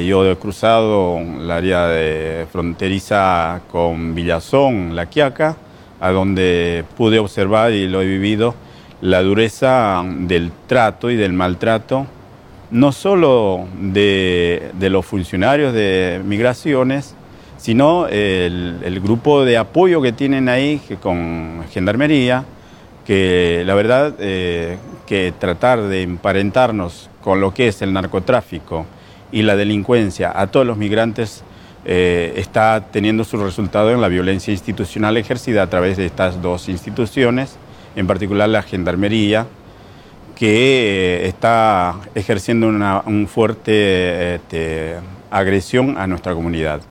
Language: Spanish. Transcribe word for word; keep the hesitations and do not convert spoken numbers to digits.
Yo he cruzado el área de fronteriza con Villazón, La Quiaca, a donde pude observar y lo he vivido la dureza del trato y del maltrato, no solo de, de los funcionarios de migraciones, sino el, el grupo de apoyo que tienen ahí que con Gendarmería, que la verdad eh, que tratar de emparentarnos con lo que es el narcotráfico y la delincuencia a todos los migrantes eh, está teniendo su resultado en la violencia institucional ejercida a través de estas dos instituciones, en particular la Gendarmería, que eh, está ejerciendo una un fuerte este, agresión a nuestra comunidad.